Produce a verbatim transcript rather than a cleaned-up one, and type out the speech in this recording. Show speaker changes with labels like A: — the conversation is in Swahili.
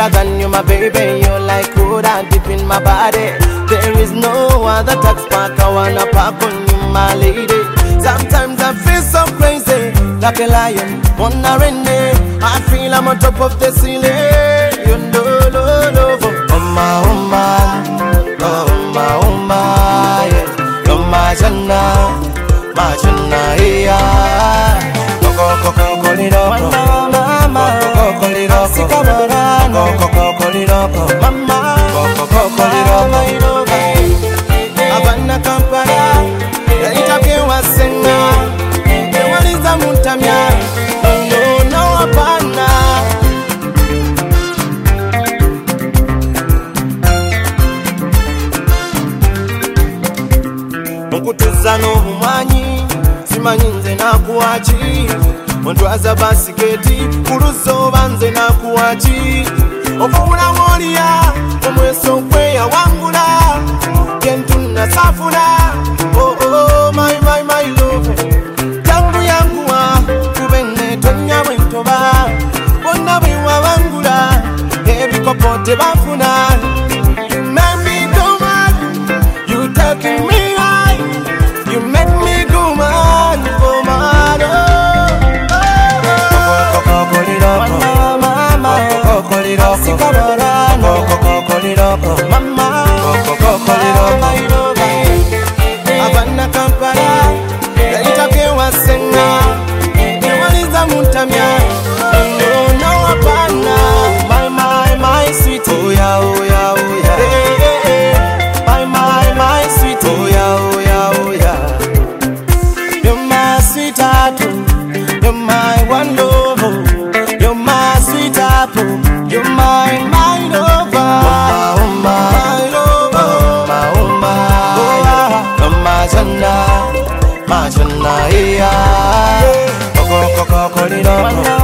A: better than you, my baby. You like cool and deep in my body. There is no other touch park I wanna park on you, my lady. Sometimes I feel so crazy, like a lion, wanna run it. I feel I'm on top of the ceiling. You know, no, no, oh my, oh my, oh my, oh my, yeah. Oh my, Jana, my Jana, yeah. Coco, coco, coliroko, mama, coco, coliroko, coco, coco, coliroko, mama, coco, coco, coliroko. Havana, Kampala, itape wasenga, ewaliza mutamya, no, no, hapana. Nkutuza n'obumwanyi, simanyi nze nakuwaki. Ontwaza basiketi, kuluso banze nakuwaki. Ofuula woliya, omweso kweya wangula. Yentuna safuna, oh oh, my, my, my love. Tangu yanguwa, kubene tonya wentoba. Bona bwe wangula, ebikopote bafuna. You make me go mad, you taking me high. You make me go mad, go mad, oh, oh, oh. Coco, mama, coco, coco, coco, coco, mama, coco, coco, Havana, Kampala, itape wasenga, ewaliza mutamya, no, no, hapana. My, my, my sweet, oh yeah, oh yeah, oh yeah. Hey, hey, hey. My, my, my sweet, oh yeah, oh yeah, oh yeah. You're my sweetheart, you're my one love, you're my sweet apple, you're my, my lover. Oh my, my lover, my, oh my, oh yeah. You're my Jana, my Jana, yeah. Coco, coco, coco,